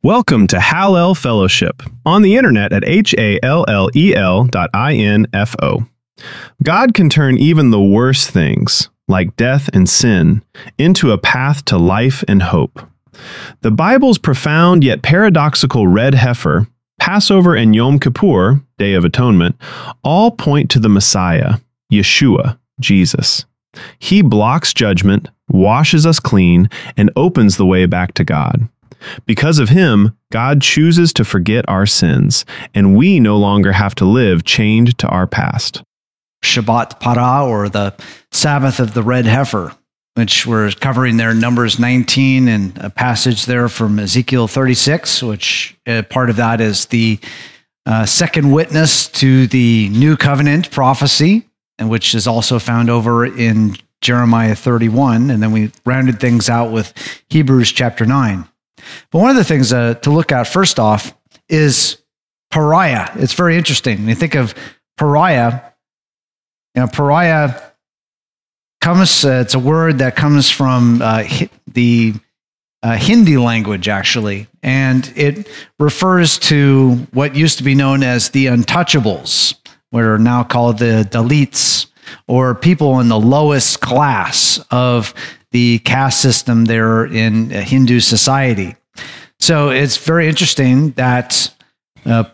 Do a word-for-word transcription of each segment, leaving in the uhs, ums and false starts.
Welcome to Hallel Fellowship, on the internet at H A L L E L dot I N F O. God can turn even the worst things, like death and sin, into a path to life and hope. The Bible's profound yet paradoxical red heifer, Passover and Yom Kippur, Day of Atonement, all point to the Messiah, Yeshua, Jesus. He blocks judgment, washes us clean, and opens the way back to God. Because of him, God chooses to forget our sins, and we no longer have to live chained to our past. Shabbat Parah, or the Sabbath of the Red Heifer, which we're covering there in Numbers nineteen, and a passage there from Ezekiel thirty-six, which uh, part of that is the uh, second witness to the New Covenant prophecy, and which is also found over in Jeremiah thirty-one, and then we rounded things out with Hebrews chapter nine. But one of the things uh, to look at first off is pariah. It's very interesting. When you think of pariah, you know, pariah comes, uh, it's a word that comes from uh, the uh, Hindi language, actually, and it refers to what used to be known as the untouchables, what are now called the Dalits, or people in the lowest class of the caste system there in Hindu society. So it's very interesting that uh,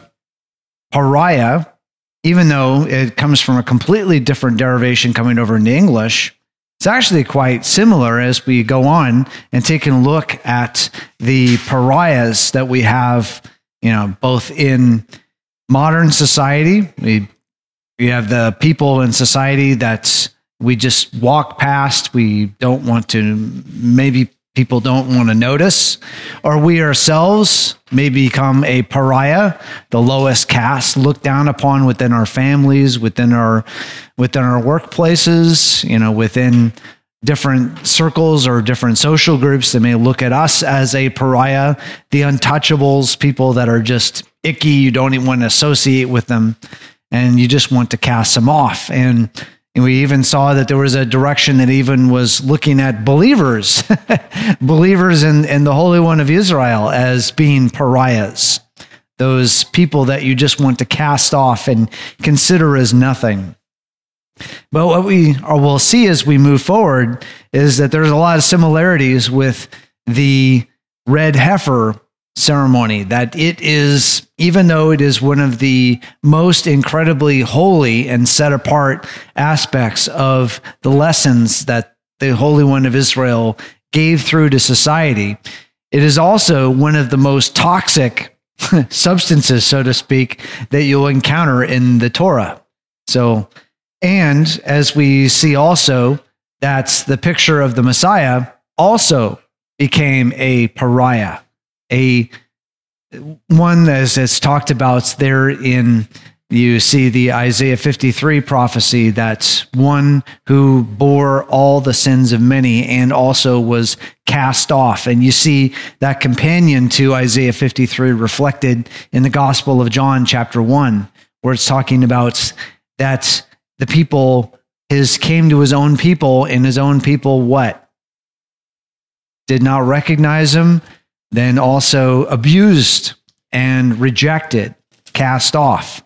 pariah, even though it comes from a completely different derivation coming over into English, it's actually quite similar as we go on and take a look at the pariahs that we have, you know, both in modern society. We, we have the people in society that we just walk past. We don't want to, maybe people don't want to notice, or we ourselves may become a pariah, the lowest caste, looked down upon within our families, within our within our workplaces, you know, within different circles or different social groups that may look at us as a pariah, the untouchables, people that are just icky, you don't even want to associate with them, and you just want to cast them off. And And we even saw that there was a direction that even was looking at believers, believers in, in the Holy One of Israel as being pariahs, those people that you just want to cast off and consider as nothing. But what we or will see as we move forward is that there's a lot of similarities with the red heifer ceremony, that it is, even though it is one of the most incredibly holy and set apart aspects of the lessons that the Holy One of Israel gave through to society, it is also one of the most toxic substances, so to speak, that you'll encounter in the Torah. So, and as we see also, that's the picture of the Messiah also became a pariah. A one as it's talked about there in, you see the Isaiah fifty-three prophecy, that's one who bore all the sins of many and also was cast off. And you see that companion to Isaiah fifty-three reflected in the Gospel of John chapter one, where it's talking about that the people, his came to his own people, and his own people what? Did not recognize him, then also abused and rejected, cast off.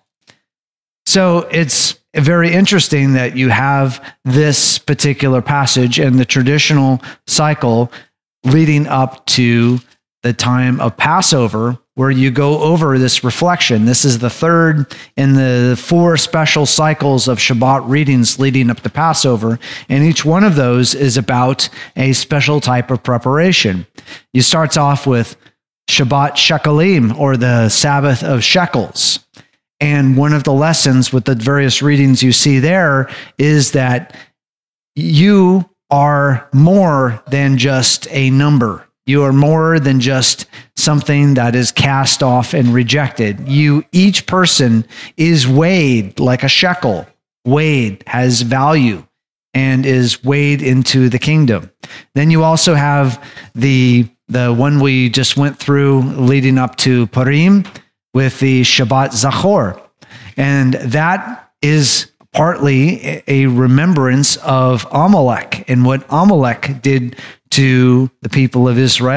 So it's very interesting that you have this particular passage and the traditional cycle leading up to the time of Passover, where you go over this reflection. This is the third in the four special cycles of Shabbat readings leading up to Passover, and each one of those is about a special type of preparation. You starts off with Shabbat Shekalim, or the Sabbath of Shekels. And one of the lessons with the various readings you see there is that you are more than just a number. You are more than just something that is cast off and rejected. You, each person is weighed like a shekel. Weighed, has value, and is weighed into the kingdom. Then you also have the the one we just went through leading up to Purim with the Shabbat Zachor. And that is partly a remembrance of Amalek and what Amalek did to the people of Israel.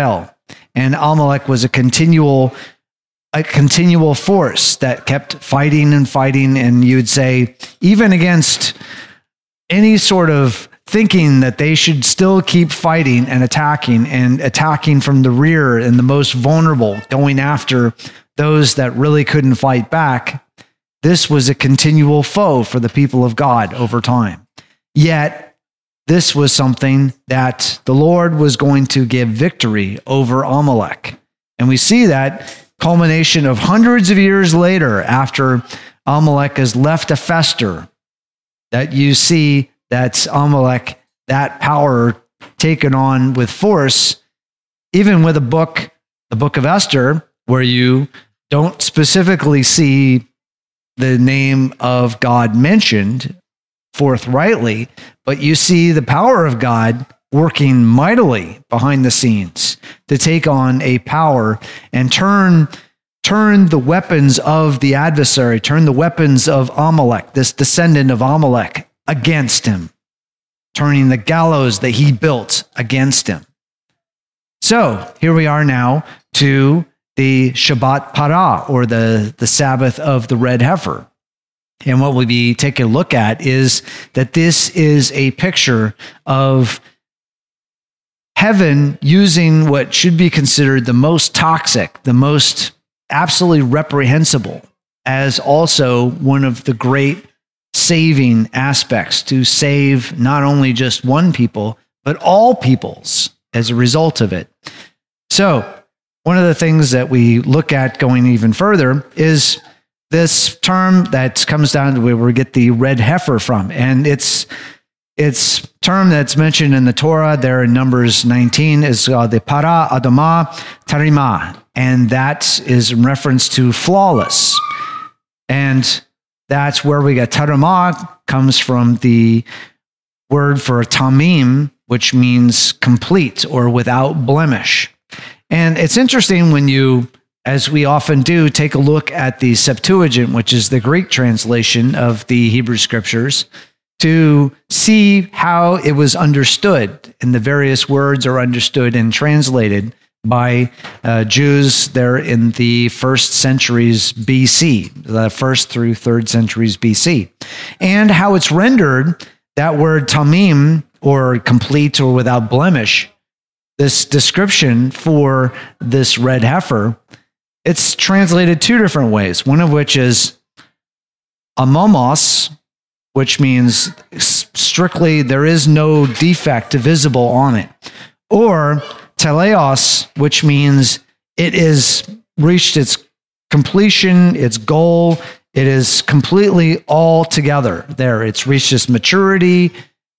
And Amalek was a continual, a continual force that kept fighting and fighting. And you'd say, even against any sort of thinking that they should still keep fighting and attacking and attacking from the rear and the most vulnerable, going after those that really couldn't fight back. This was a continual foe for the people of God over time. Yet, this was something that the Lord was going to give victory over Amalek. And we see that culmination of hundreds of years later, after Amalek has left to fester, that you see that Amalek, that power taken on with force, even with a book, the book of Esther, where you don't specifically see the name of God mentioned forthrightly, but you see the power of God working mightily behind the scenes to take on a power and turn, turn the weapons of the adversary, turn the weapons of Amalek, this descendant of Amalek, against him, turning the gallows that he built against him. So here we are now to the Shabbat Parah, or the, the Sabbath of the red heifer. And what we'll be taking a look at is that this is a picture of heaven using what should be considered the most toxic, the most absolutely reprehensible, as also one of the great saving aspects, to save not only just one people, but all peoples as a result of it. So, one of the things that we look at going even further is this term that comes down to where we get the red heifer from. And it's it's term that's mentioned in the Torah there in Numbers nineteen is uh, the Para Adama Tarima. And that is in reference to flawless. And that's where we get Tarima, comes from the word for tamim, which means complete or without blemish. And it's interesting when you, as we often do, take a look at the Septuagint, which is the Greek translation of the Hebrew Scriptures, to see how it was understood, and the various words are understood and translated by uh, Jews there in the first centuries B C, the first through third centuries B C, and how it's rendered, that word tamim, or complete or without blemish, this description for this red heifer, it's translated two different ways, one of which is amomos, which means strictly there is no defect visible on it, or teleos, which means it has reached its completion, its goal, it is completely all together there. It's reached its maturity,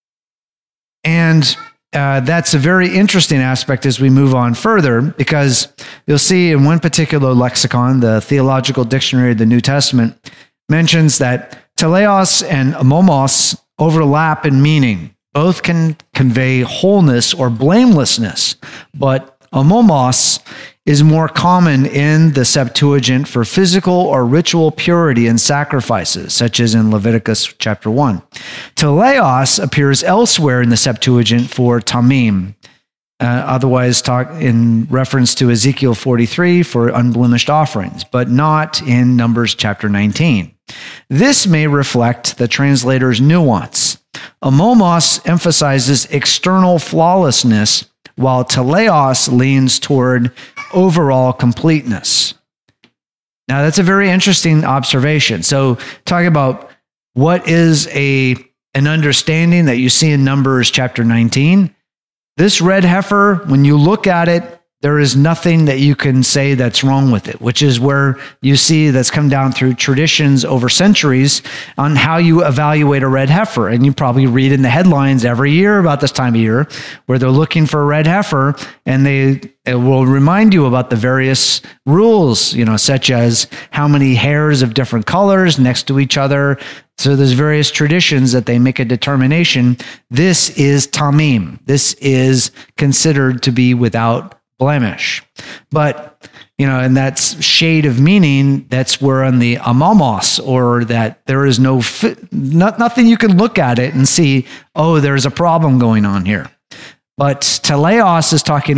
and Uh, that's a very interesting aspect as we move on further, because you'll see in one particular lexicon, the Theological Dictionary of the New Testament mentions that teleos and amomos overlap in meaning. Both can convey wholeness or blamelessness, but amomos is more common in the Septuagint for physical or ritual purity in sacrifices, such as in Leviticus chapter one. Teleos appears elsewhere in the Septuagint for tamim, uh, otherwise talk in reference to Ezekiel forty-three for unblemished offerings, but not in Numbers chapter nineteen. This may reflect the translator's nuance. Amomos emphasizes external flawlessness, while teleos leans toward overall completeness. Now, that's a very interesting observation. So, talking about what is a an understanding that you see in Numbers chapter nineteen, this red heifer, when you look at it, there is nothing that you can say that's wrong with it, which is where you see that's come down through traditions over centuries on how you evaluate a red heifer. And you probably read in the headlines every year about this time of year where they're looking for a red heifer, and they it will remind you about the various rules, you know, such as how many hairs of different colors next to each other. So there's various traditions that they make a determination. This is tamim. This is considered to be without blemish. But, you know, and that's shade of meaning, that's where on the amomos, or that there is no, fi- not, nothing you can look at it and see, oh, there's a problem going on here. But teleos is talking about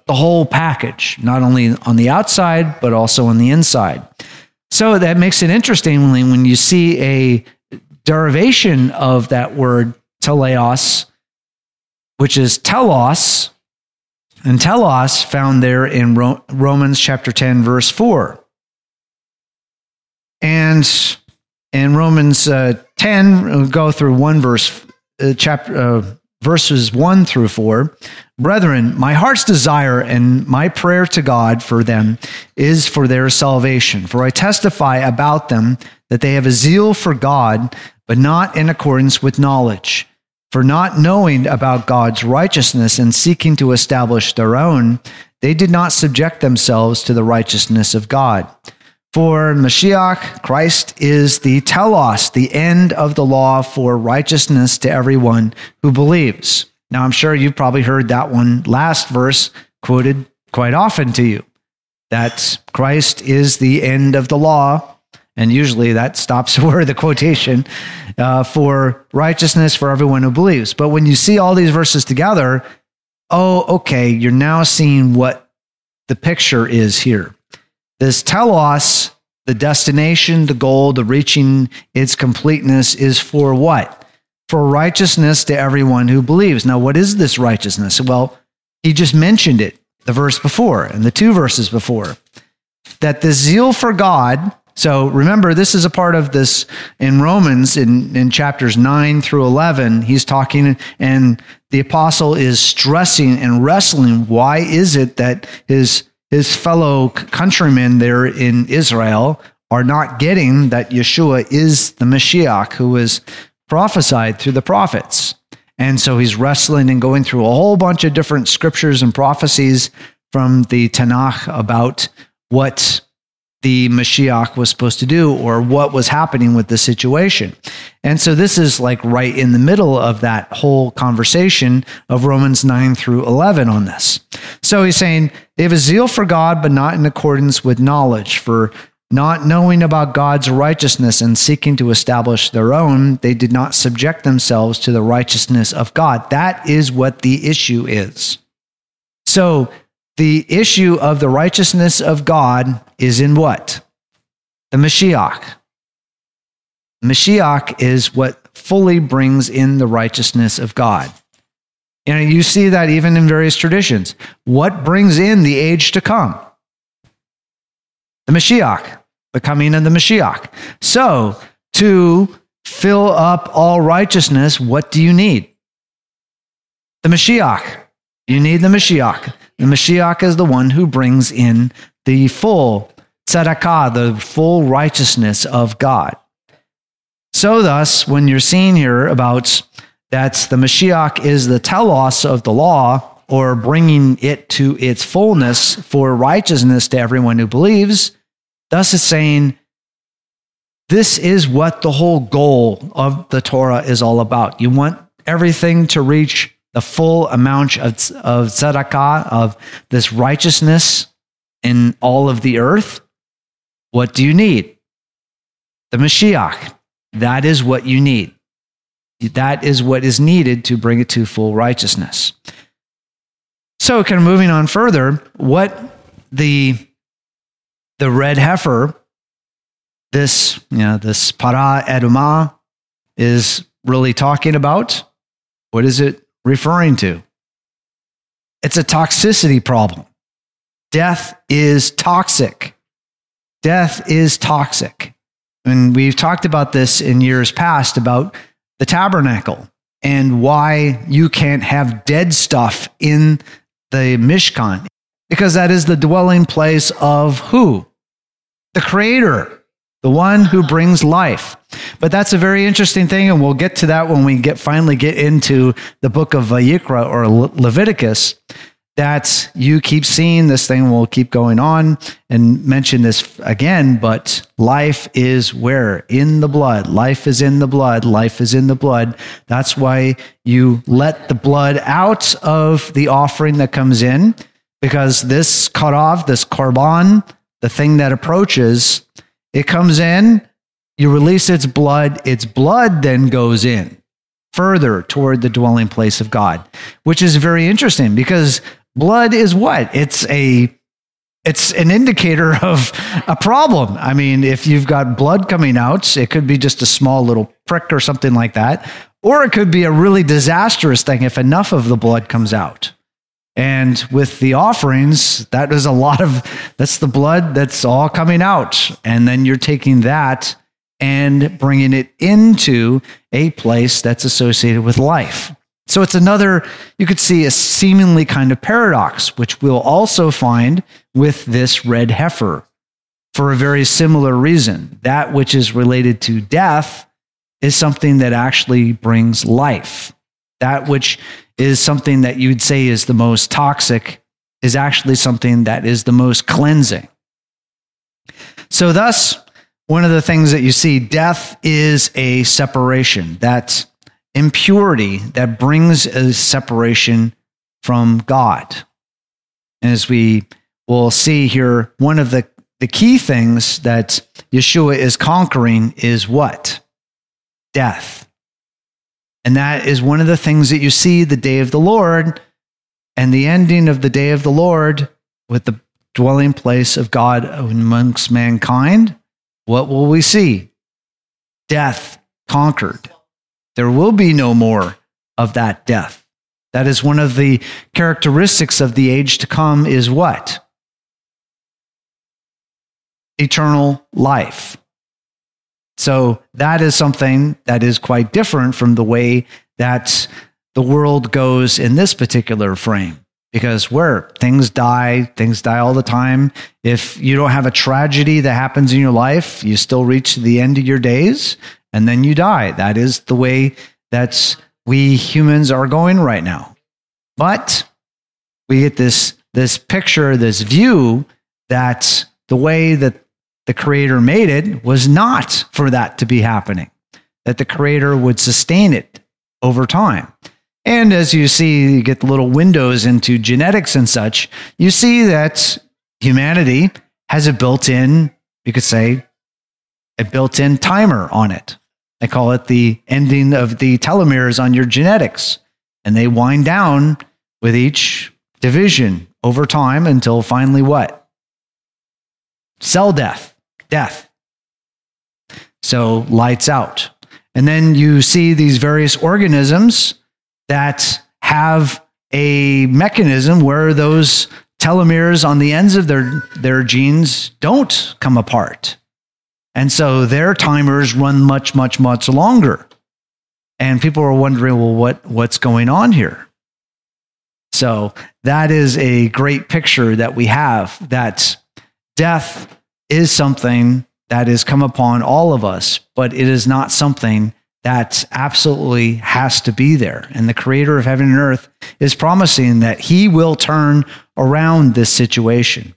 the whole package, not only on the outside, but also on the inside. So that makes it interesting when you see a derivation of that word teleos, which is telos, and telos found there in Romans chapter ten, verse four. And in Romans uh, ten, we'll go through one verse, uh, chapter, uh, verses one through four. Brethren, my heart's desire and my prayer to God for them is for their salvation. For I testify about them that they have a zeal for God, but not in accordance with knowledge. For not knowing about God's righteousness and seeking to establish their own, they did not subject themselves to the righteousness of God. For Mashiach, Christ is the telos, the end of the law for righteousness to everyone who believes. Now, I'm sure you've probably heard that one last verse quoted quite often to you, that Christ is the end of the law, and usually that stops where the quotation uh, for righteousness for everyone who believes. But when you see all these verses together, oh, okay, you're now seeing what the picture is here. This telos, the destination, the goal, the reaching its completeness is for what? For righteousness to everyone who believes. Now, what is this righteousness? Well, he just mentioned it the verse before and the two verses before. That the zeal for God, so remember, this is a part of this in Romans in, in chapters nine through eleven. He's talking, and the apostle is stressing and wrestling. Why is it that his his fellow countrymen there in Israel are not getting that Yeshua is the Mashiach who is prophesied through the prophets? And so he's wrestling and going through a whole bunch of different scriptures and prophecies from the Tanakh about what the Mashiach was supposed to do or what was happening with the situation. And so this is like right in the middle of that whole conversation of Romans nine through eleven on this. So he's saying they have a zeal for God, but not in accordance with knowledge. For not knowing about God's righteousness and seeking to establish their own, they did not subject themselves to the righteousness of God. That is what the issue is. So the issue of the righteousness of God is in what? The Mashiach. Mashiach is what fully brings in the righteousness of God. And you see that even in various traditions. What brings in the age to come? The Mashiach, the coming of the Mashiach. So, to fill up all righteousness, what do you need? The Mashiach. You need the Mashiach. The Mashiach is the one who brings in the full tzedakah, the full righteousness of God. So thus, when you're seeing here about that the Mashiach is the telos of the law, or bringing it to its fullness for righteousness to everyone who believes, thus it's saying, this is what the whole goal of the Torah is all about. You want everything to reach the full amount of, of tzedakah, of this righteousness in all of the earth. What do you need? The Mashiach. That is what you need. That is what is needed to bring it to full righteousness. So, kind of moving on further, what the the red heifer, this you know, this para edumah, is really talking about. What is it referring to? It's a toxicity problem. Death is toxic. Death is toxic. And we've talked about this in years past about the tabernacle and why you can't have dead stuff in the Mishkan, because that is the dwelling place of who? The Creator, the one who brings life. But that's a very interesting thing, and we'll get to that when we get finally get into the book of Vayikra or Le- Leviticus, that you keep seeing this thing. We'll keep going on and mention this again, but life is where? In the blood. Life is in the blood. Life is in the blood. That's why you let the blood out of the offering that comes in, because this karav, this korban, the thing that approaches, it comes in, you release its blood, its blood then goes in further toward the dwelling place of God, which is very interesting because blood is what? It's a It's an indicator of a problem. I mean, if you've got blood coming out, it could be just a small little prick or something like that, or it could be a really disastrous thing if enough of the blood comes out. And with the offerings, that is a lot of, that's the blood that's all coming out. And then you're taking that and bringing it into a place that's associated with life. So it's another, you could see a seemingly kind of paradox, which we'll also find with this red heifer for a very similar reason. That which is related to death is something that actually brings life. That which is something that you'd say is the most toxic is actually something that is the most cleansing. So thus, one of the things that you see, death is a separation. That's impurity that brings a separation from God. And as we will see here, one of the, the key things that Yeshua is conquering is what? Death. And that is one of the things that you see the day of the Lord and the ending of the day of the Lord with the dwelling place of God amongst mankind. What will we see? Death conquered. There will be no more of that death. That is one of the characteristics of the age to come is what? Eternal life. So that is something that is quite different from the way that the world goes in this particular frame. Because where things die, things die all the time. If you don't have a tragedy that happens in your life, you still reach the end of your days. And then you die. That is the way that we humans are going right now. But we get this, this picture, this view that the way that the Creator made it was not for that to be happening, that the Creator would sustain it over time. And as you see, you get the little windows into genetics and such, you see that humanity has a built-in, you could say, a built-in timer on it. I call it the ending of the telomeres on your genetics. And they wind down with each division over time until finally what? Cell death. Death. So lights out. And then you see these various organisms that have a mechanism where those telomeres on the ends of their, their genes don't come apart. And so their timers run much, much, much longer. And people are wondering, well, what, what's going on here? So that is a great picture that we have, that death is something that has come upon all of us, but it is not something that absolutely has to be there. And the Creator of heaven and earth is promising that He will turn around this situation.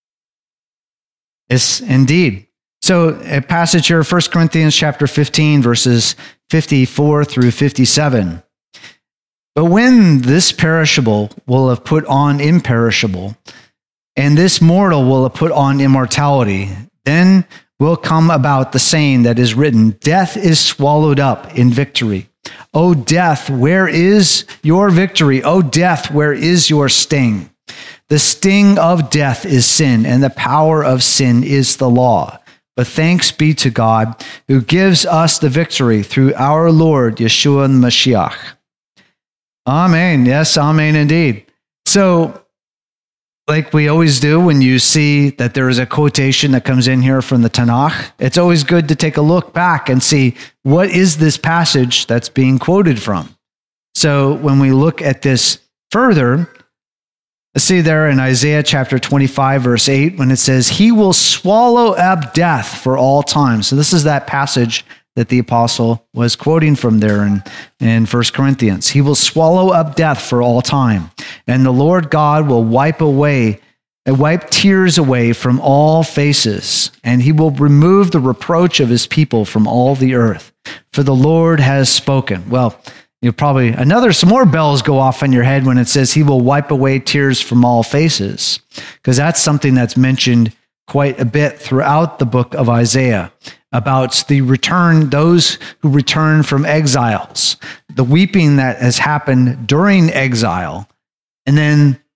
It's indeed. So a passage here, First Corinthians chapter fifteen, verses fifty-four through fifty-seven. But when this perishable will have put on imperishable, and this mortal will have put on immortality, then will come about the saying that is written, death is swallowed up in victory. O death, where is your victory? O death, where is your sting? The sting of death is sin, and the power of sin is the law. But thanks be to God, who gives us the victory through our Lord Yeshua Mashiach. Amen. Yes, amen indeed. So, like we always do when you see that there is a quotation that comes in here from the Tanakh, it's always good to take a look back and see what is this passage that's being quoted from. So when we look at this further, let's see there in Isaiah chapter twenty-five, verse eight, when it says, He will swallow up death for all time. So this is that passage that the apostle was quoting from there in, in First Corinthians. He will swallow up death for all time. And the Lord God will wipe away, wipe tears away from all faces. And He will remove the reproach of His people from all the earth. For the Lord has spoken. Well, you probably, another, some more bells go off in your head when it says He will wipe away tears from all faces. Because that's something that's mentioned quite a bit throughout the book of Isaiah, about the return, those who return from exiles, the weeping that has happened during exile, and then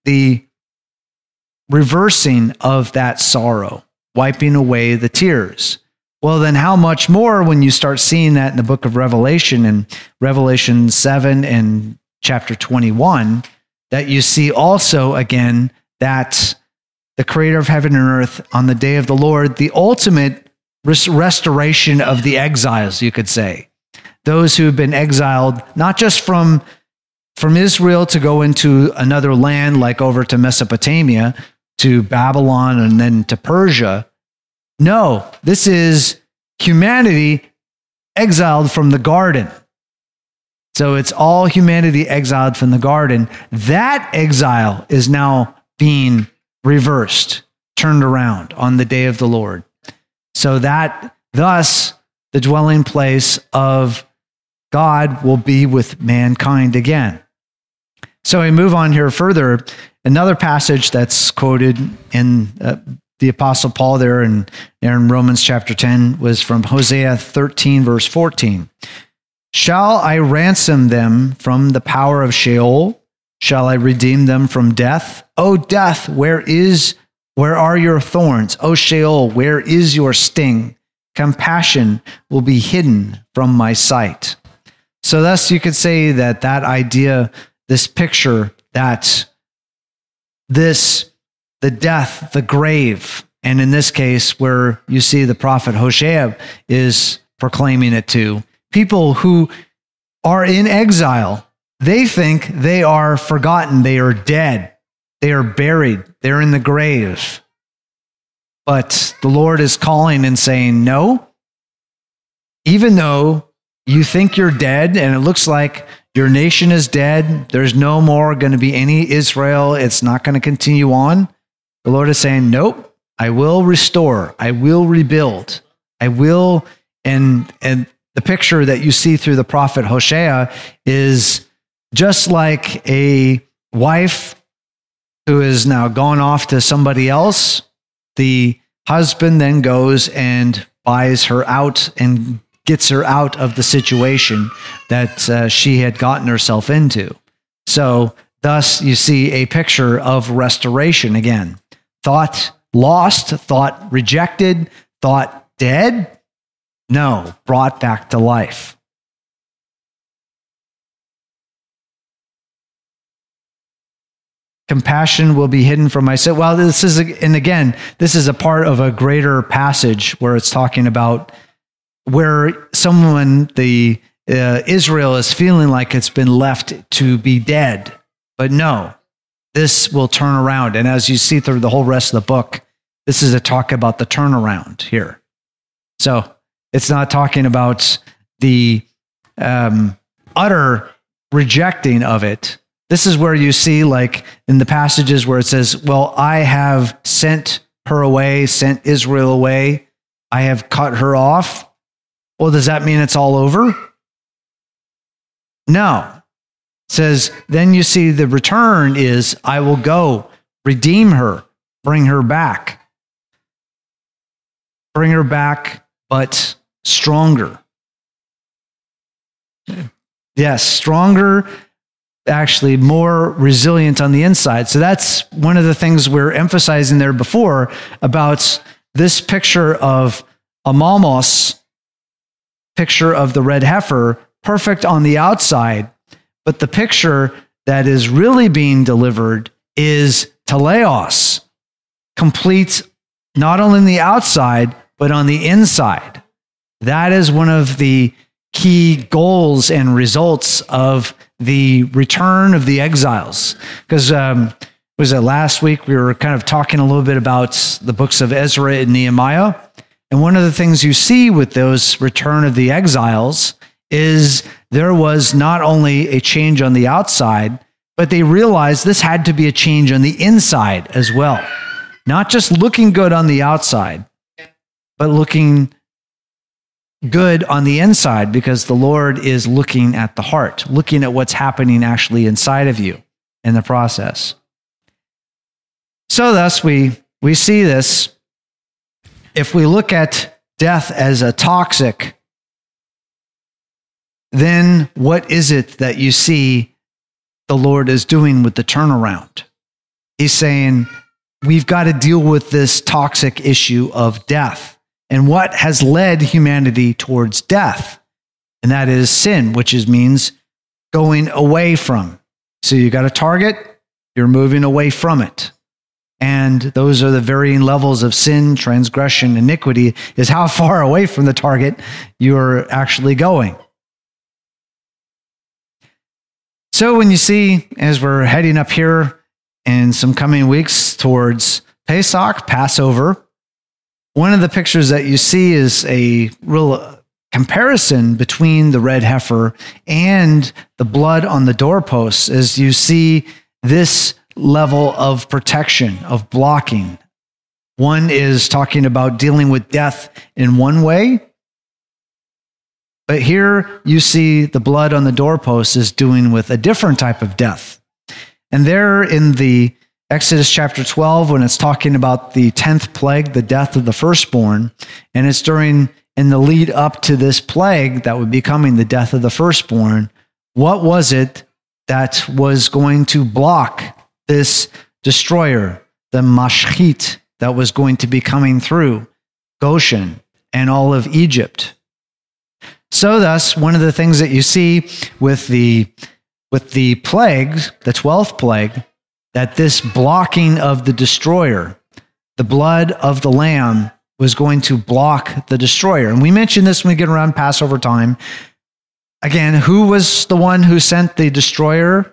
the reversing of that sorrow, wiping away the tears. Well, then how much more when you start seeing that in the book of Revelation, in Revelation seven and chapter twenty-one, that you see also again that the creator of heaven and earth on the day of the Lord, the ultimate res- restoration of the exiles, you could say. Those who have been exiled, not just from, from Israel to go into another land, like over to Mesopotamia, to Babylon, and then to Persia. No, this is humanity exiled from the garden. So it's all humanity exiled from the garden. That exile is now being reversed, turned around on the day of the Lord. So that, thus, the dwelling place of God will be with mankind again. So we move on here further. Another passage that's quoted in uh, the Apostle Paul there in, in Romans chapter ten was from Hosea thirteen, verse fourteen. Shall I ransom them from the power of Sheol? Shall I redeem them from death? O death, where is, where are your thorns? O Sheol, where is your sting? Compassion will be hidden from my sight. So thus you could say that that idea, this picture, that this, the death, the grave, and in this case where you see the prophet Hosea is proclaiming it to, people who are in exile, they think they are forgotten, they are dead, they are buried, they're in the grave. But the Lord is calling and saying, no, even though you think you're dead and it looks like your nation is dead, there's no more going to be any Israel, it's not going to continue on, the Lord is saying, nope, I will restore, I will rebuild, I will, and and the picture that you see through the prophet Hosea is just like a wife who has now gone off to somebody else. The husband then goes and buys her out and gets her out of the situation that uh, she had gotten herself into. So thus you see a picture of restoration again. Thought lost, thought rejected, thought dead. No, brought back to life. Compassion will be hidden from my sight. Well, this is, a, and again, this is a part of a greater passage where it's talking about where someone, the uh, Israel, is feeling like it's been left to be dead. But no, this will turn around. And as you see through the whole rest of the book, this is a talk about the turnaround here. So it's not talking about the um, utter rejecting of it. This is where you see, like in the passages where it says, well, I have sent her away, sent Israel away. I have cut her off. Well, does that mean it's all over? No. It says, then you see the return is, I will go, redeem her, bring her back. Bring her back, but stronger. Yes, stronger, actually more resilient on the inside. So that's one of the things we're emphasizing there before about this picture of a malmos, picture of the red heifer, perfect on the outside, but the picture that is really being delivered is teleos, complete not only on the outside, but on the inside. That is one of the key goals and results of the return of the exiles. Because um, was it last week we were kind of talking a little bit about the books of Ezra and Nehemiah. And one of the things you see with those return of the exiles is there was not only a change on the outside, but they realized this had to be a change on the inside as well. Not just looking good on the outside, but looking good on the inside, because the Lord is looking at the heart, looking at what's happening actually inside of you in the process. So thus we, we see this. If we look at death as a toxic, then what is it that you see the Lord is doing with the turnaround? He's saying, we've got to deal with this toxic issue of death and what has led humanity towards death. And that is sin, which is means going away from. So you got a target, you're moving away from it. And those are the varying levels of sin, transgression, iniquity, is how far away from the target you're actually going. So when you see, as we're heading up here in some coming weeks towards Pesach, Passover, one of the pictures that you see is a real comparison between the red heifer and the blood on the doorposts, as you see this level of protection, of blocking. One is talking about dealing with death in one way, but here you see the blood on the doorpost is doing with a different type of death. And there in the Exodus chapter twelve, when it's talking about the tenth plague, the death of the firstborn, and it's during, in the lead up to this plague that would be coming, the death of the firstborn, what was it that was going to block this destroyer, the Mashchit, that was going to be coming through Goshen and all of Egypt? So thus, one of the things that you see with the, with the plagues, the twelfth plague, that this blocking of the destroyer, the blood of the lamb, was going to block the destroyer. And we mentioned this when we get around Passover time. Again, who was the one who sent the destroyer?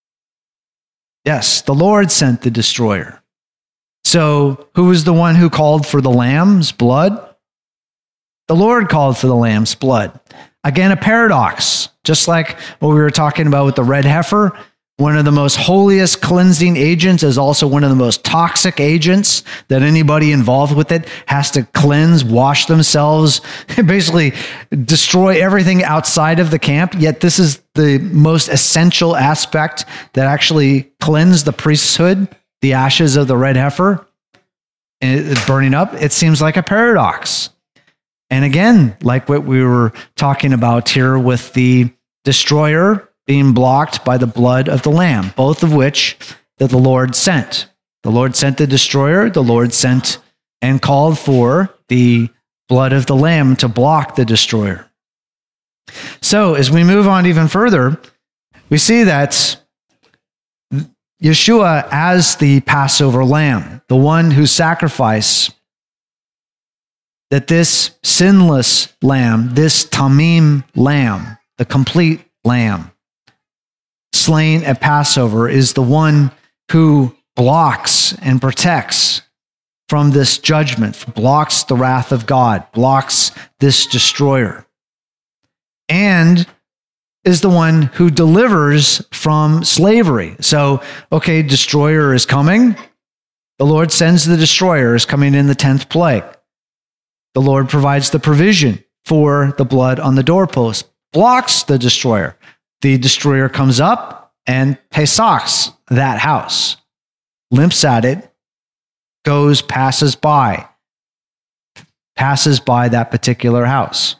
Yes, the Lord sent the destroyer. So who was the one who called for the lamb's blood? The Lord called for the lamb's blood. Again, a paradox. Just like what we were talking about with the red heifer, one of the most holiest cleansing agents is also one of the most toxic agents that anybody involved with it has to cleanse, wash themselves, basically destroy everything outside of the camp. Yet this is the most essential aspect that actually cleansed the priesthood, the ashes of the red heifer, and it's burning up. It seems like a paradox. And again, like what we were talking about here with the destroyer being blocked by the blood of the lamb, both of which that the Lord sent. The Lord sent the destroyer, the Lord sent and called for the blood of the lamb to block the destroyer. So as we move on even further, we see that Yeshua as the Passover lamb, the one who sacrificed, that this sinless lamb, this tamim lamb, the complete lamb, slain at Passover, is the one who blocks and protects from this judgment, blocks the wrath of God, blocks this destroyer, and is the one who delivers from slavery. So, okay, destroyer is coming. The Lord sends the destroyer, is coming in the tenth plague. The Lord provides the provision for the blood on the doorpost, blocks the destroyer. The destroyer comes up and Pesachs that house, limps at it, goes, passes by, passes by that particular house.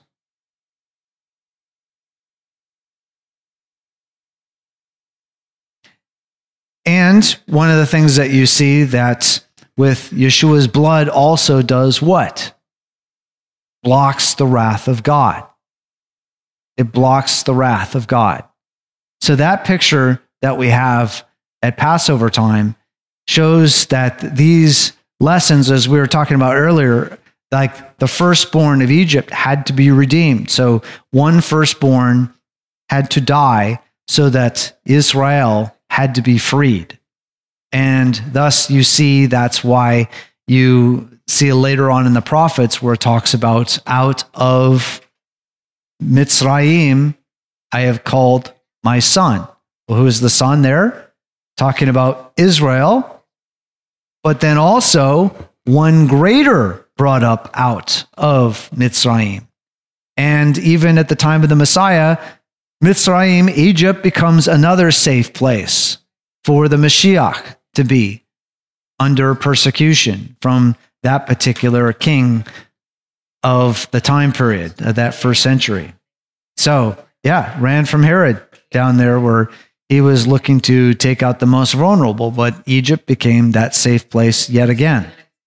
And one of the things that you see that with Yeshua's blood also does what? Blocks the wrath of God. It blocks the wrath of God. So that picture that we have at Passover time shows that these lessons, as we were talking about earlier, like the firstborn of Egypt had to be redeemed. So one firstborn had to die so that Israel had to be freed. And thus you see that's why you see later on in the prophets where it talks about out of Mitzrayim I have called my son. Well, who is the son there? Talking about Israel, but then also one greater brought up out of Mitzrayim. And even at the time of the Messiah, Mitzrayim, Egypt, becomes another safe place for the Mashiach to be under persecution from that particular king of the time period of that first century. So, yeah, ran from Herod down there where he was looking to take out the most vulnerable, but Egypt became that safe place yet again.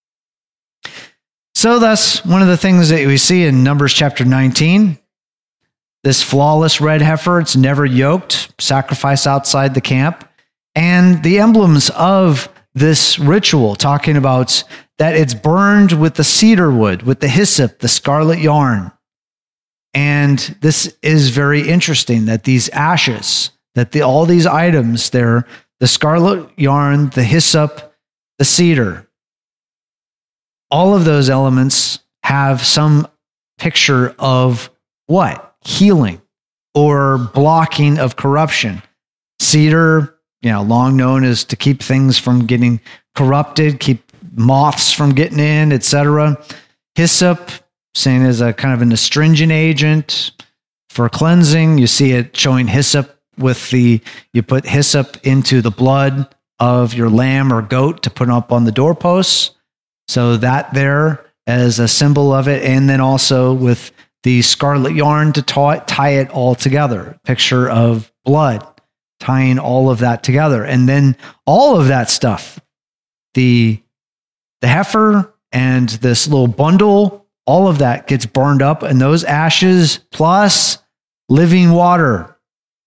So thus, one of the things that we see in Numbers chapter nineteen, this flawless red heifer, it's never yoked, sacrifice outside the camp, and the emblems of this ritual, talking about that it's burned with the cedar wood, with the hyssop, the scarlet yarn. And this is very interesting that these ashes, that the, all these items there, the scarlet yarn, the hyssop, the cedar, all of those elements have some picture of what? Healing or blocking of corruption. Cedar, you know, long known as to keep things from getting corrupted, keep moths from getting in, et cetera. Hyssop, seen as a kind of an astringent agent for cleansing. You see it showing hyssop with the, you put hyssop into the blood of your lamb or goat to put up on the doorposts. So that there as a symbol of it. And then also with the scarlet yarn to tie, tie it all together. Picture of blood, tying all of that together. And then all of that stuff, the, the heifer and this little bundle, all of that gets burned up, and those ashes plus living water,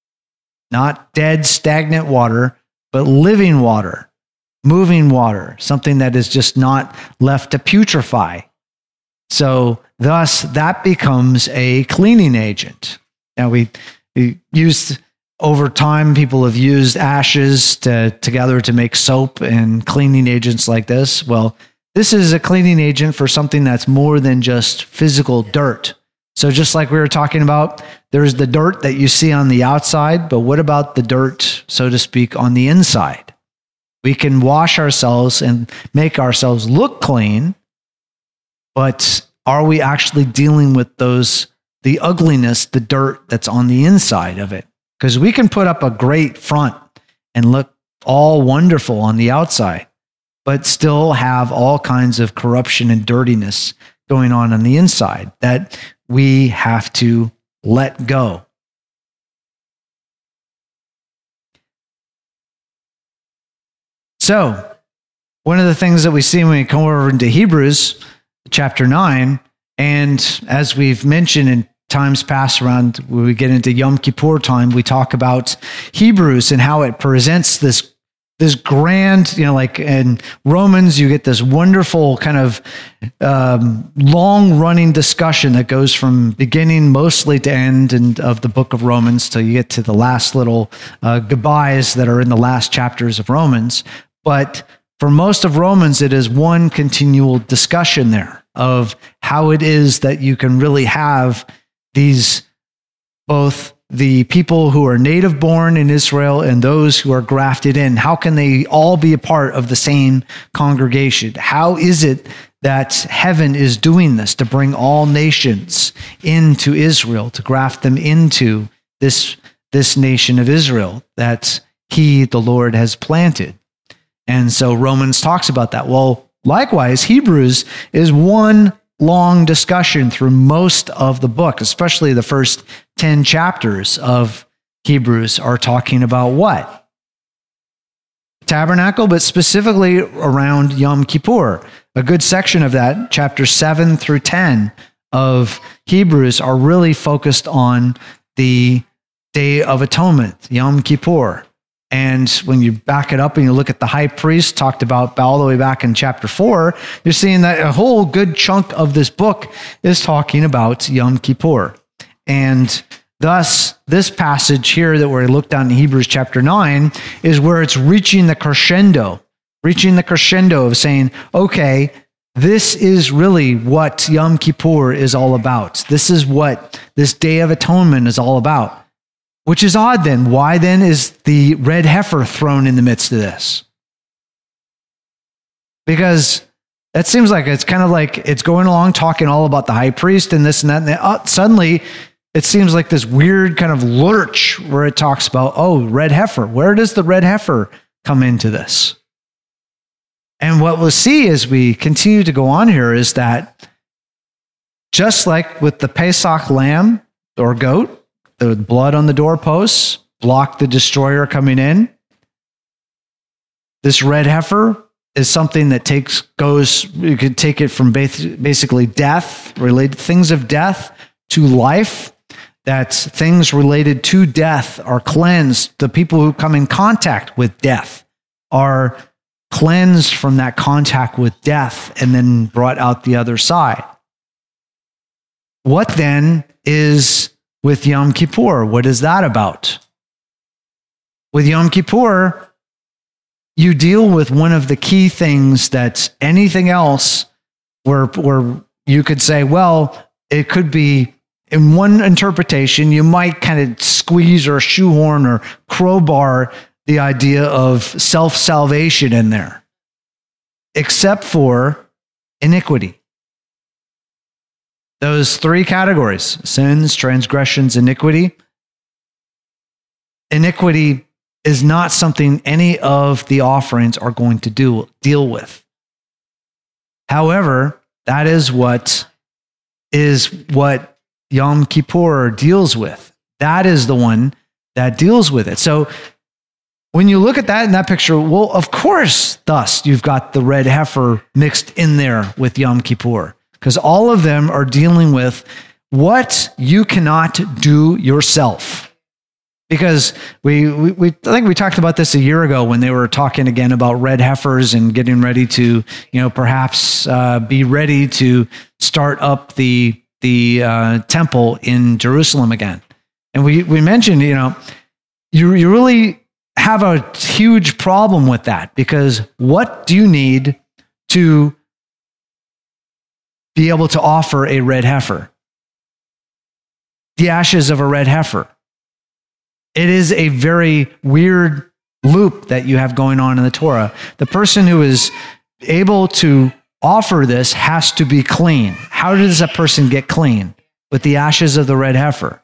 not dead, stagnant water, but living water, moving water, something that is just not left to putrefy. So thus, that becomes a cleaning agent. Now, we, we used, over time, people have used ashes to, together to make soap and cleaning agents like this. Well, this is a cleaning agent for something that's more than just physical dirt. So just like we were talking about, there's the dirt that you see on the outside, but what about the dirt, so to speak, on the inside? We can wash ourselves and make ourselves look clean, but are we actually dealing with those, the ugliness, the dirt that's on the inside of it? Because we can put up a great front and look all wonderful on the outside, but still have all kinds of corruption and dirtiness going on on the inside that we have to let go. So, one of the things that we see when we come over into Hebrews chapter nine, and as we've mentioned in times past around when we get into Yom Kippur time, we talk about Hebrews and how it presents this This grand, you know, like in Romans, you get this wonderful kind of um, long-running discussion that goes from beginning mostly to end and of the book of Romans till you get to the last little uh, goodbyes that are in the last chapters of Romans. But for most of Romans, it is one continual discussion there of how it is that you can really have these both the people who are native born in Israel and those who are grafted in. How can they all be a part of the same congregation? How is it that heaven is doing this to bring all nations into Israel, to graft them into this, this nation of Israel that he, the Lord, has planted? And so Romans talks about that. Well, likewise, Hebrews is one long discussion through most of the book, especially the first ten chapters of Hebrews are talking about what? Tabernacle, but specifically around Yom Kippur. A good section of that, chapters seven through ten of Hebrews, are really focused on the Day of Atonement, Yom Kippur. And when you back it up and you look at the high priest talked about all the way back in chapter four, you're seeing that a whole good chunk of this book is talking about Yom Kippur. And thus, this passage here that we're looked down in Hebrews chapter nine is where it's reaching the crescendo, reaching the crescendo of saying, okay, this is really what Yom Kippur is all about. This is what this Day of Atonement is all about. Which is odd then. Why then is the red heifer thrown in the midst of this? Because that seems like it's kind of like it's going along talking all about the high priest and this and that. And then, uh, suddenly it seems like this weird kind of lurch where it talks about, oh, red heifer. Where does the red heifer come into this? And what we'll see as we continue to go on here is that just like with the Pesach lamb or goat, the blood on the doorposts, block the destroyer coming in. This red heifer is something that takes goes. You could take it from basically death, related things of death, to life. That things related to death are cleansed. The people who come in contact with death are cleansed from that contact with death and then brought out the other side. What then is with Yom Kippur? What is that about? With Yom Kippur, you deal with one of the key things that anything else where, where you could say, well, it could be in one interpretation, you might kind of squeeze or shoehorn or crowbar the idea of self-salvation in there, except for iniquity. Those three categories: sins, transgressions, iniquity. Iniquity is not something any of the offerings are going to do deal with. However, that is what is what Yom Kippur deals with. That is the one that deals with it. So when you look at that in that picture, well, of course, thus you've got the red heifer mixed in there with Yom Kippur, because all of them are dealing with what you cannot do yourself. Because we, we, we, I think we talked about this a year ago when they were talking again about red heifers and getting ready to, you know, perhaps uh, be ready to start up the the uh, temple in Jerusalem again. And we, we mentioned, you know, you, you really have a huge problem with that, because what do you need to be able to offer a red heifer? The ashes of a red heifer. It is a very weird loop that you have going on in the Torah. The person who is able to offer this has to be clean. How does a person get clean? With the ashes of the red heifer.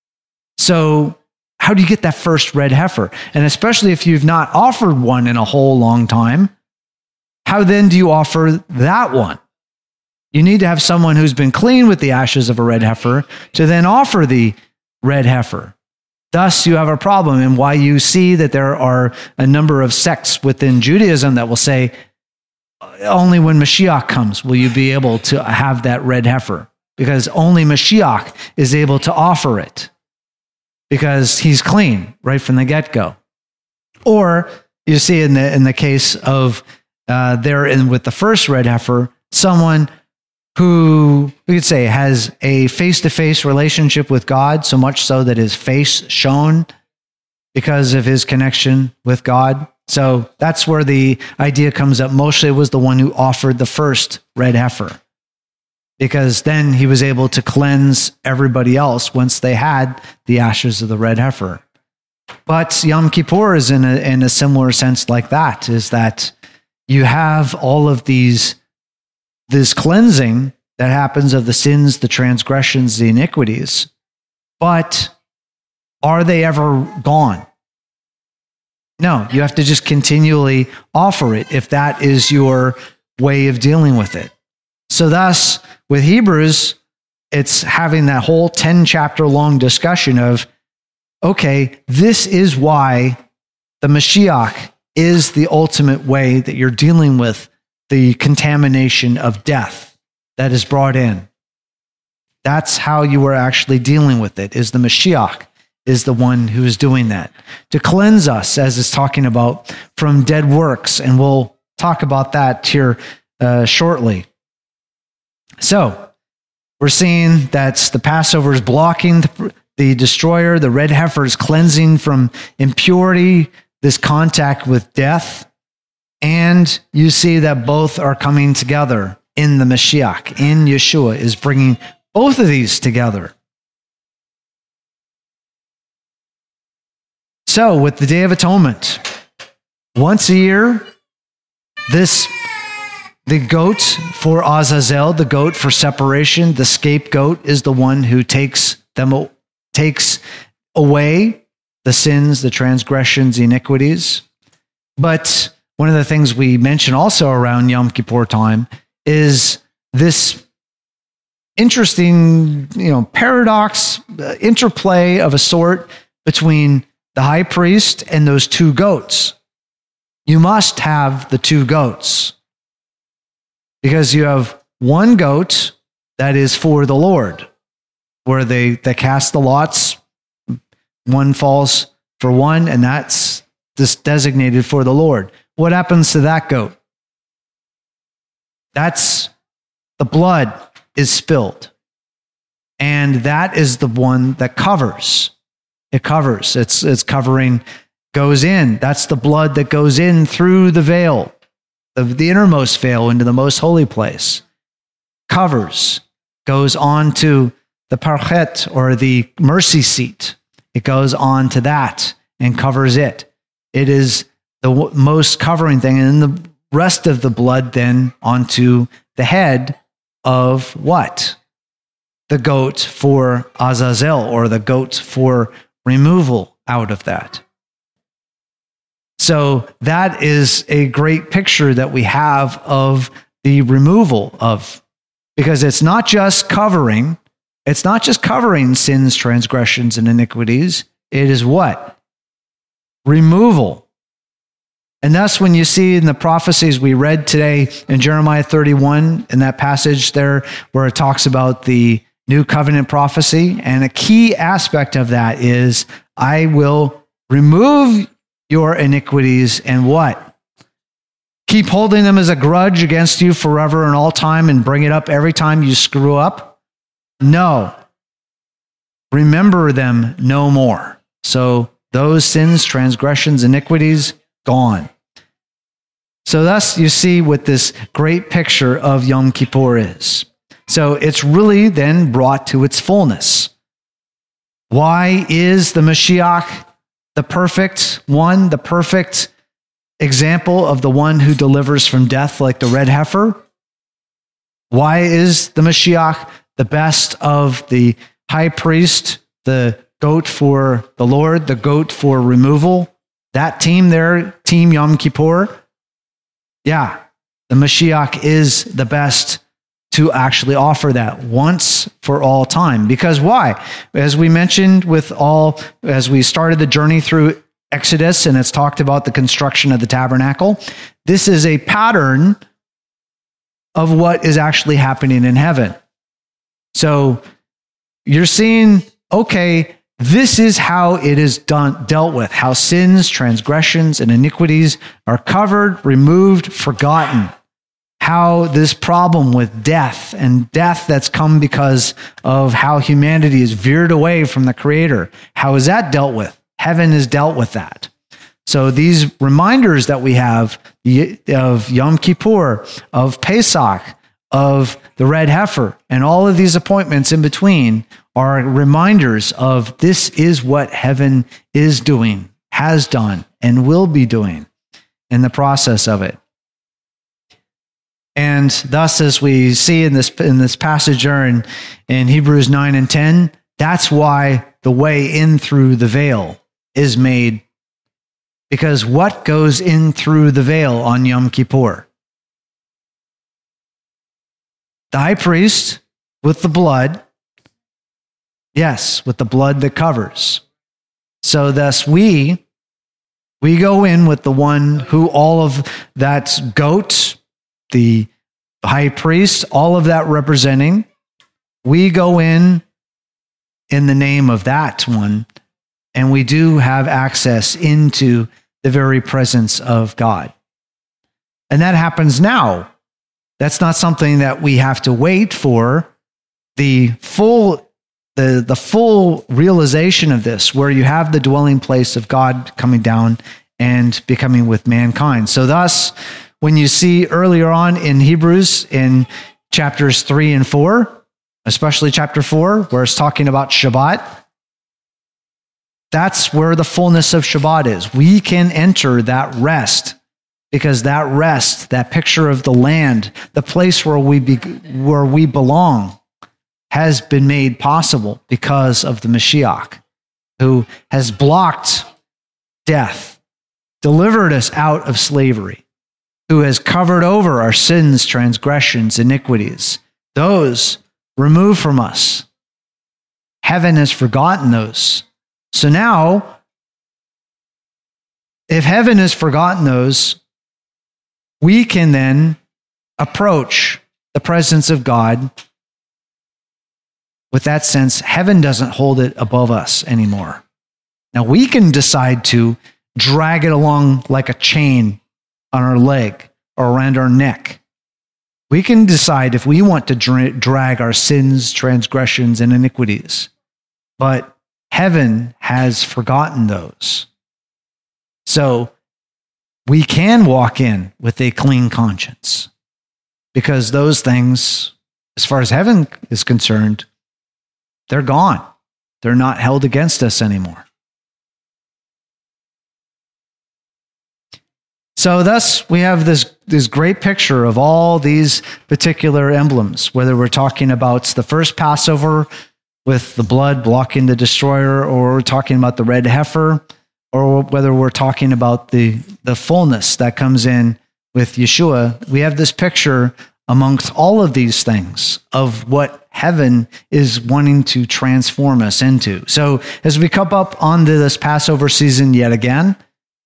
So how do you get that first red heifer? And especially if you've not offered one in a whole long time, how then do you offer that one? You need to have someone who's been clean with the ashes of a red heifer to then offer the red heifer. Thus, you have a problem, and why you see that there are a number of sects within Judaism that will say, only when Mashiach comes will you be able to have that red heifer, because only Mashiach is able to offer it, because he's clean right from the get-go. Or you see in the in the case of uh, there in with the first red heifer, someone who we could say has a face-to-face relationship with God, so much so that his face shone because of his connection with God. So that's where the idea comes up. Moshe was the one who offered the first red heifer, because then he was able to cleanse everybody else once they had the ashes of the red heifer. But Yom Kippur is in a, in a similar sense like that, is that you have all of these, this cleansing that happens of the sins, the transgressions, the iniquities, but are they ever gone? No, you have to just continually offer it if that is your way of dealing with it. So thus, with Hebrews, it's having that whole ten chapter long discussion of, okay, this is why the Mashiach is the ultimate way that you're dealing with the contamination of death that is brought in. That's how you are actually dealing with it, is the Mashiach is the one who is doing that. To cleanse us, as it's talking about, from dead works. And we'll talk about that here uh, shortly. So, we're seeing that the Passover is blocking the, the destroyer. The red heifer is cleansing from impurity, this contact with death. And you see that both are coming together in the Mashiach, in Yeshua, is bringing both of these together. So, with the Day of Atonement, once a year, this, the goat for Azazel, the goat for separation, the scapegoat is the one who takes them, takes away the sins, the transgressions, the iniquities. But one of the things we mention also around Yom Kippur time is this interesting, you know, paradox, uh, interplay of a sort between the high priest and those two goats. You must have the two goats because you have one goat that is for the Lord, where they, they cast the lots. One falls for one, and that's this designated for the Lord. What happens to that goat? That's the blood is spilled. And that is the one that covers. It covers. It's it's covering, goes in. That's the blood that goes in through the veil, the, the innermost veil into the most holy place. Covers. Goes on to the parchet, or the mercy seat. It goes on to that and covers it. It is the w- most covering thing. And then the rest of the blood then onto the head of what? The goat for Azazel, or the goat for removal out of that. So that is a great picture that we have of the removal of, because it's not just covering, it's not just covering sins, transgressions, and iniquities. It is what? Removal. And that's when you see in the prophecies we read today in Jeremiah thirty-one, in that passage there where it talks about the new covenant prophecy. And a key aspect of that is, I will remove your iniquities and what? Keep holding them as a grudge against you forever and all time and bring it up every time you screw up? No. Remember them no more. So those sins, transgressions, iniquities, gone. So thus you see what this great picture of Yom Kippur is. So it's really then brought to its fullness. Why is the Mashiach the perfect one, the perfect example of the one who delivers from death like the red heifer? Why is the Mashiach the best of the high priest, the goat for the Lord, the goat for removal? That team there, Team Yom Kippur, yeah, the Mashiach is the best to actually offer that once for all time. Because why? As we mentioned with all, as we started the journey through Exodus, and it's talked about the construction of the tabernacle, this is a pattern of what is actually happening in heaven. So you're seeing, okay, this is how it is done, dealt with, how sins, transgressions, and iniquities are covered, removed, forgotten. How this problem with death, and death that's come because of how humanity is veered away from the Creator, how is that dealt with? Heaven has dealt with that. So these reminders that we have of Yom Kippur, of Pesach, of the red heifer, and all of these appointments in between are reminders of this is what heaven is doing, has done, and will be doing in the process of it. And thus, as we see in this in this passage here in, in Hebrews nine and ten, that's why the way in through the veil is made. Because what goes in through the veil on Yom Kippur? The high priest with the blood. Yes, with the blood that covers. So thus we, we go in with the one who all of that's goat, the high priest, all of that representing. We go in in the name of that one, and we do have access into the very presence of God. And that happens now. That's not something that we have to wait for. The full the, the full realization of this, where you have the dwelling place of God coming down and becoming with mankind. So thus, when you see earlier on in Hebrews in chapters three and four, especially chapter four, where it's talking about Shabbat, that's where the fullness of Shabbat is. We can enter that rest, because that rest, that picture of the land, the place where we be, where we belong, has been made possible because of the Mashiach, who has blocked death, delivered us out of slavery, who has covered over our sins, transgressions, iniquities. Those removed from us. Heaven has forgotten those. So now if heaven has forgotten those, we can then approach the presence of God with that sense. Heaven doesn't hold it above us anymore. Now we can decide to drag it along like a chain on our leg or around our neck. We can decide if we want to dra- drag our sins, transgressions, and iniquities. But heaven has forgotten those. So we can walk in with a clean conscience, because those things, as far as heaven is concerned, they're gone. They're not held against us anymore. So thus, we have this, this great picture of all these particular emblems, whether we're talking about the first Passover with the blood blocking the destroyer, or we're talking about the red heifer, or whether we're talking about the, the fullness that comes in with Yeshua. We have this picture amongst all of these things of what heaven is wanting to transform us into. So as we come up onto this Passover season yet again,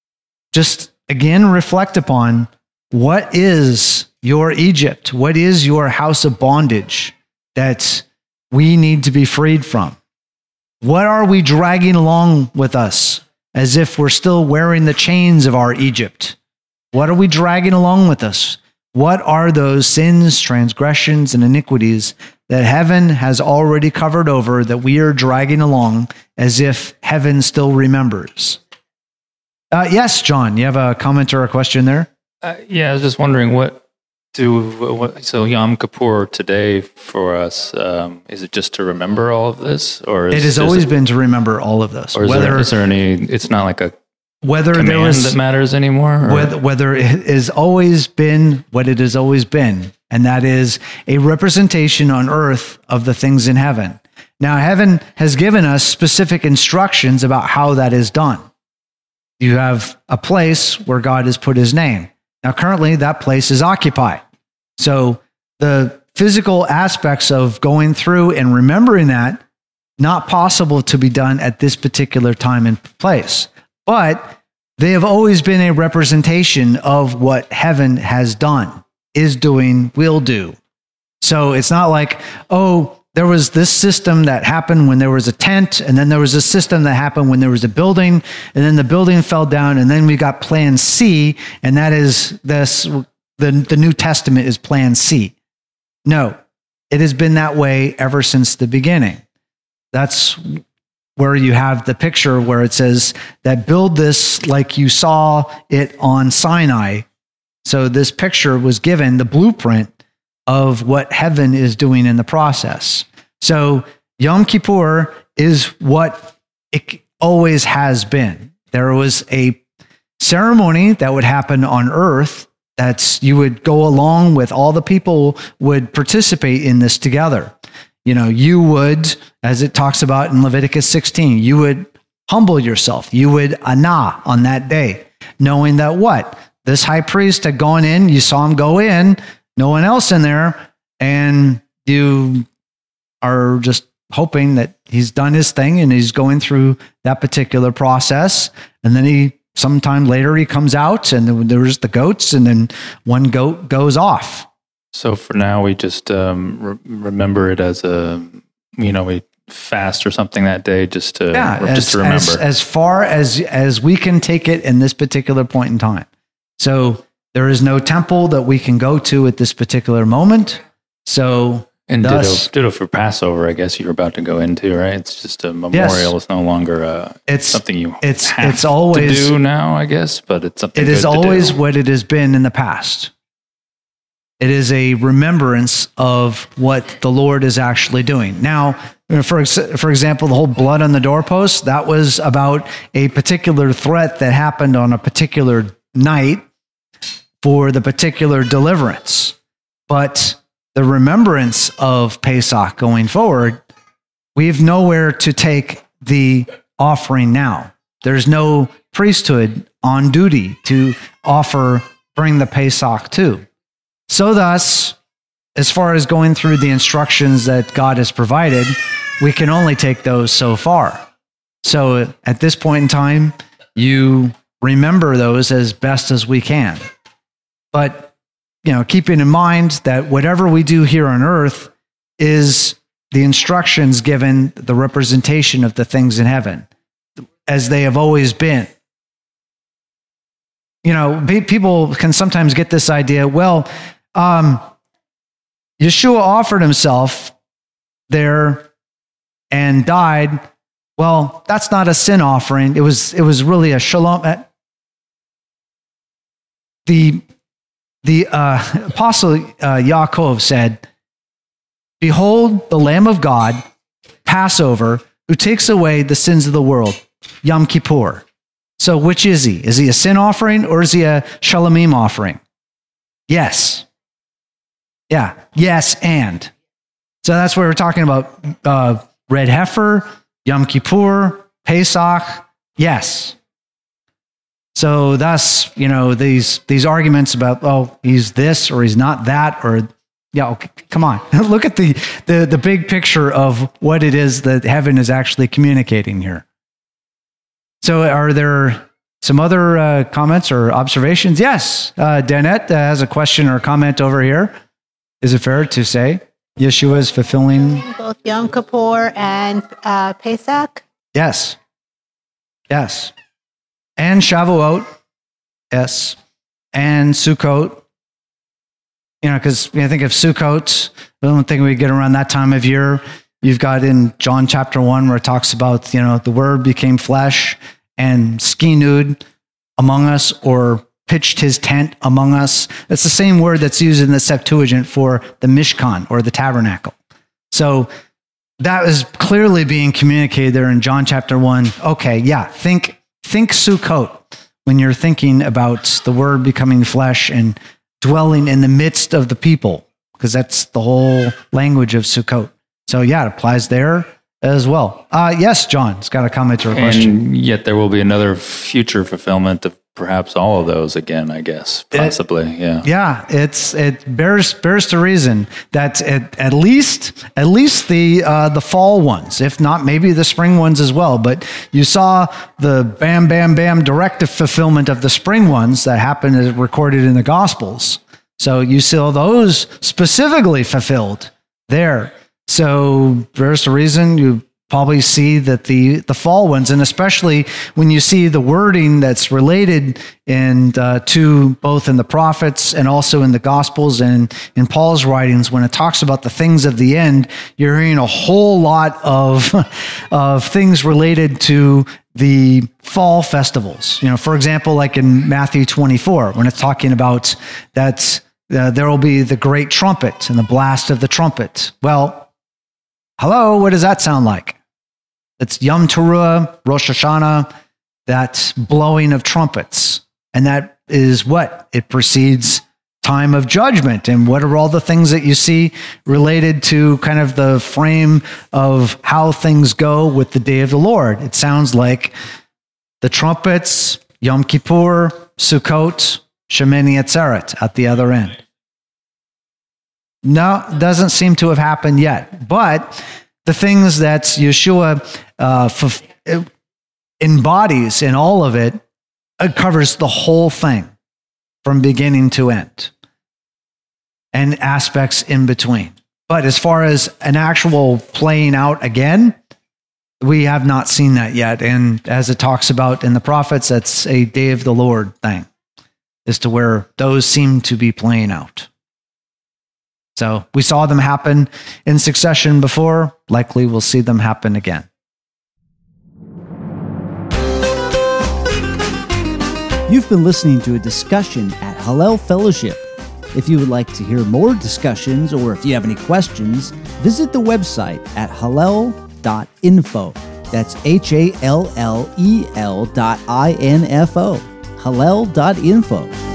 just again reflect upon what is your Egypt, what is your house of bondage that we need to be freed from. What are we dragging along with us as if we're still wearing the chains of our Egypt? What are we dragging along with us? What are those sins, transgressions, and iniquities that heaven has already covered over that we are dragging along as if heaven still remembers? Uh, yes, John, you have a comment or a question there? Uh, yeah, I was just wondering what do what, so Yom Kippur today for us, um, is it just to remember all of this, or is it has always been to remember all of this? Or is, whether, there, is there any? It's not like a whether command there was, that matters anymore. Or? Whether, whether it has always been what it has always been, and that is a representation on earth of the things in heaven. Now, heaven has given us specific instructions about how that is done. You have a place where God has put his name. Now, currently, that place is occupied. So the physical aspects of going through and remembering that, not possible to be done at this particular time and place. But they have always been a representation of what heaven has done, is doing, will do. So it's not like, oh, there was this system that happened when there was a tent, and then there was a system that happened when there was a building, and then the building fell down, and then we got plan C, and that is this, the, the New Testament is plan C. No, it has been that way ever since the beginning. That's where you have the picture where it says that build this like you saw it on Sinai. So this picture was given, the blueprint of what heaven is doing in the process. So Yom Kippur is what it always has been. There was a ceremony that would happen on earth that's you would go along with, all the people would participate in this together. You know, you would, as it talks about in Leviticus sixteen, you would humble yourself. You would anah on that day, knowing that what? This high priest had gone in, you saw him go in, no one else in there, and you are just hoping that he's done his thing and he's going through that particular process. And then he, sometime later, he comes out and there's the goats, and then one goat goes off. So for now, we just um, re- remember it as a, you know, we fast or something that day just to, yeah, just as, to remember. As, as far as, as we can take it in this particular point in time. So there is no temple that we can go to at this particular moment. So and thus, ditto, ditto for Passover, I guess you're about to go into, right? It's just a memorial. Yes. It's no longer uh, it's, something you it's, have it's always, to do now, I guess, but it's something it good is to always do. what it has been in the past. It is a remembrance of what the Lord is actually doing. Now, for, for example, the whole blood on the doorpost, that was about a particular threat that happened on a particular night for the particular deliverance. But the remembrance of Pesach going forward, we have nowhere to take the offering now. There's no priesthood on duty to offer, bring the Pesach to. So thus, as far as going through the instructions that God has provided, we can only take those so far. So at this point in time, you remember those as best as we can. But, you know, keeping in mind that whatever we do here on earth is the instructions given, the representation of the things in heaven, as they have always been. You know, people can sometimes get this idea, well, um, Yeshua offered himself there and died. Well, that's not a sin offering. It was, it was really a shalom. The, the uh, Apostle uh, Yaakov said, "Behold the Lamb of God, Passover, who takes away the sins of the world." Yom Kippur. So which is he? Is he a sin offering or is he a shalomim offering? Yes. Yeah. Yes, and. So that's what we're talking about. Uh, red heifer, Yom Kippur, Pesach. Yes. So thus, you know, these these arguments about, oh, he's this or he's not that, or yeah, okay, come on. Look at the, the the big picture of what it is that heaven is actually communicating here. So are there some other uh, comments or observations? Yes. Uh, Danette has a question or a comment over here. Is it fair to say Yeshua is fulfilling both Yom Kippur and uh, Pesach? Yes. Yes. And Shavuot. Yes. And Sukkot. You know, because I think of Sukkot, I don't think we get around that time of year. You've got in John chapter one where it talks about, you know, the Word became flesh and skinud among us, or pitched his tent among us. It's the same word that's used in the Septuagint for the Mishkan or the tabernacle. So that is clearly being communicated there in John chapter one. Okay, yeah, think think Sukkot when you're thinking about the Word becoming flesh and dwelling in the midst of the people, because that's the whole language of Sukkot. So yeah, it applies there as well. Uh, yes, John's got a comment or a question. And yet there will be another future fulfillment of perhaps all of those again, I guess, possibly. It, yeah. Yeah, it's it bears bears to reason that at, at least at least the uh, the fall ones, if not maybe the spring ones as well. But you saw the bam bam bam direct fulfillment of the spring ones that happened as recorded in the Gospels. So you saw those specifically fulfilled there. So there's the reason you probably see that the, the fall ones, and especially when you see the wording that's related in, uh, to both in the prophets and also in the Gospels and in Paul's writings, when it talks about the things of the end, you're hearing a whole lot of, of things related to the fall festivals. You know, for example, like in Matthew twenty-four, when it's talking about that uh, there will be the great trumpet and the blast of the trumpet. Well, hello, what does that sound like? It's Yom Teruah, Rosh Hashanah, that blowing of trumpets. And that is what? It precedes time of judgment. And what are all the things that you see related to kind of the frame of how things go with the day of the Lord? It sounds like the trumpets, Yom Kippur, Sukkot, Shemini Atzeret at the other end. No, doesn't seem to have happened yet. But the things that Yeshua uh, f- embodies in all of it, it covers the whole thing from beginning to end and aspects in between. But as far as an actual playing out again, we have not seen that yet. And as it talks about in the prophets, that's a day of the Lord thing, as to where those seem to be playing out. So we saw them happen in succession before. Likely we'll see them happen again. You've been listening to a discussion at Hallel Fellowship. If you would like to hear more discussions, or if you have any questions, visit the website at hallel dot info. That's H A L L E L dot I N F O. hallel dot info.